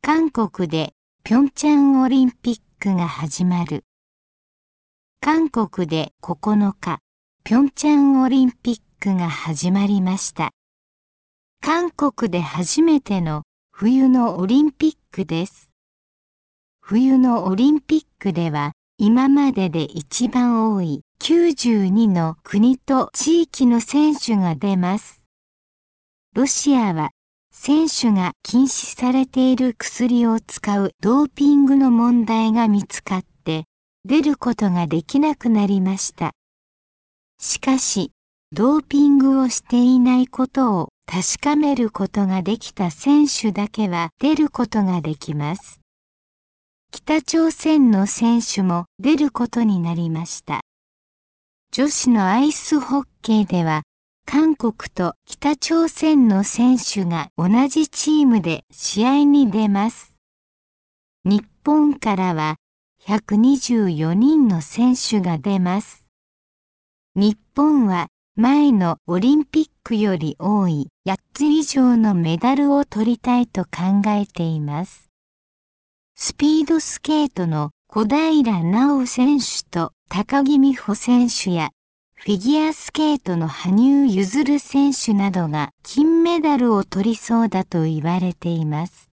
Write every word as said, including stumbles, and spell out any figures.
韓国でピョンチャンオリンピックが始まる。韓国でここのか、ピョンチャンオリンピックが始まりました。韓国で初めての冬のオリンピックです。冬のオリンピックでは今までで一番多いきゅうじゅうにの国と地域の選手が出ます。ロシアは選手が禁止されている薬を使うドーピングの問題が見つかって出ることができなくなりました。しかし、ドーピングをしていないことを確かめることができた選手だけは出ることができます。北朝鮮の選手も出ることになりました。女子のアイスホッケーでは、韓国と北朝鮮の選手が同じチームで試合に出ます。日本からはひゃくにじゅうよにんの選手が出ます。日本は前のオリンピックより多いやっつ以上のメダルを取りたいと考えています。スピードスケートの小平奈緒選手と高木美帆選手やフィギュアスケートの羽生結弦選手などが金メダルを取りそうだと言われています。